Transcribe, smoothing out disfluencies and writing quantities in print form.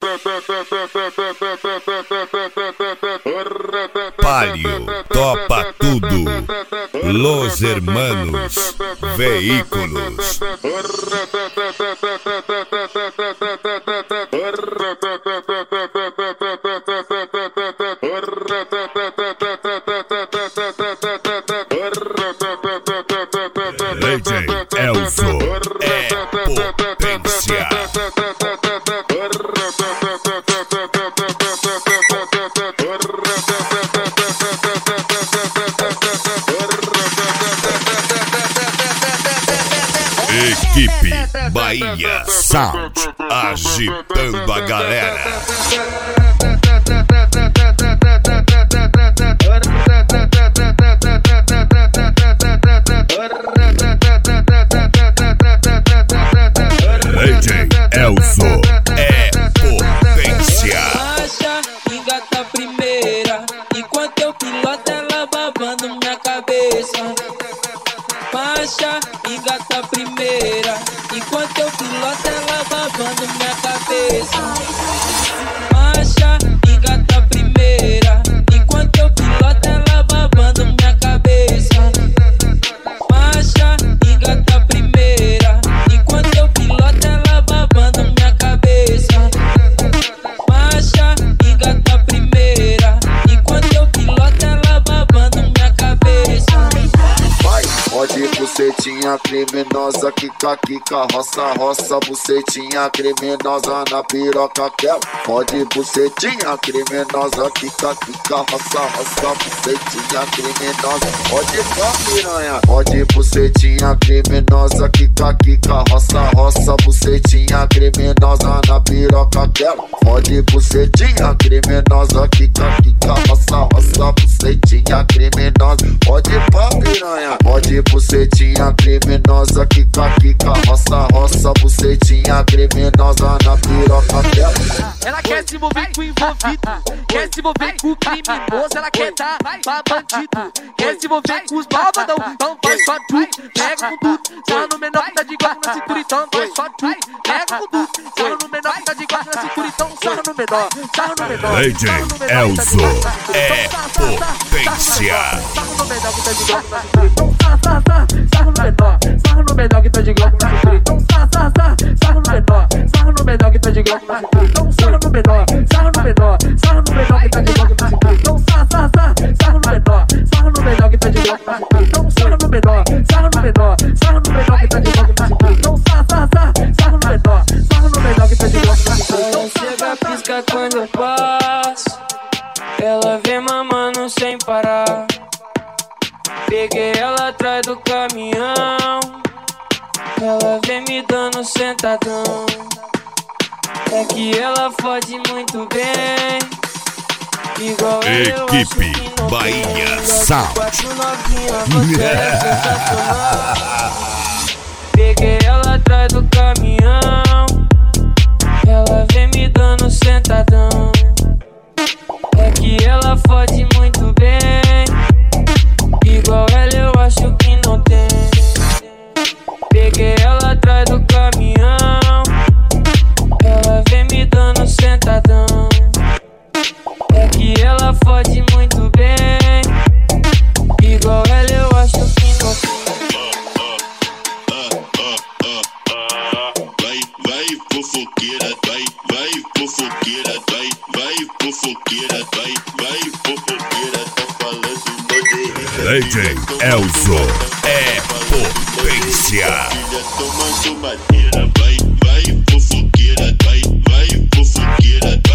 Palio topa tudo. Los Hermanos Veículos. DJ Elzo é potência. Equipe Bahia Sound agitando a galera. DJ Elzo é potência. Marcha, engata a primeira, enquanto eu piloto ela babando minha cabeça. Marcha, engata a primeira, enquanto eu piloto ela babando minha cabeça. Marcha, engata a primeira, enquanto eu piloto ela babando minha cabeça. Marcha, engata a primeira, enquanto eu piloto ela babando minha cabeça. Marcha, engata a primeira, enquanto eu piloto ela babando minha cabeça. Vai, pode bucetinha criminosa, quica, quica, roça, roça, bucetinha criminosa na piroca quer. Pode bucetinha criminosa, quica, quica, roça, roça, bucetinha criminosa. Pode pá, piranha. Pode bucetinha criminosa, quica, quica, roça, roça, bucetinha criminosa na piroca quer. Pode bucetinha criminosa, quica, quica, roça, roça, bucetinha criminosa. Pode pá, piranha. Pode bucetinha criminosa, quica, quica, roça, roça, bucetinha criminosa na piroca dela. Ela quer se envolver com o envolvido, quer se envolver com o criminoso, ela quer dar pra bandido, quer se envolver com os malvadão, então vai só tu, pega com tudo, só no menor que tá de guarda na cintura, então vai só tu, pega com tudo, só no menor que tá de guarda na cintura, então sarra no menor, sarra no menor. DJ Elzo é potência. Sarra no menor que tá de guarda na cintura, então sarra no menor, sarra no menor que tá de guarda na cintura, então sarra no menor, sarra no menor que tá de guarda na cintura, então sarra no menor, sarra no menor, sarra no menor que tá de guarda na cintura, então sarra no menor, sarra no menor que tá de guarda na cintura, então sarra no menor, sarra no menor, sarra no menor que tá de guarda na cintura, então sarra no menor, sarra no menor que tá de guarda na cintura. Ela chega, pisca quando eu passo, ela vem mamando sem parar. Peguei ela atrás do caminhão, ela vem me dando sentadão. É que ela fode muito bem, igual Equipe Bahia Sound. Peguei ela atrás do caminhão, ela vem me dando sentadão. É que ela fode muito bem, igual ela eu acho que não tem. Peguei ela atrás do caminhão, ela vem me dando sentadão. É que ela fode muito bem, igual ela eu acho que não tem. Vai fofoqueira, vai fofoqueira, vai fofoqueira, vai fofoqueira, tá falando poder. DJ Elzo é potência. Tomando madeira, vai fofoqueira, vai fofoqueira.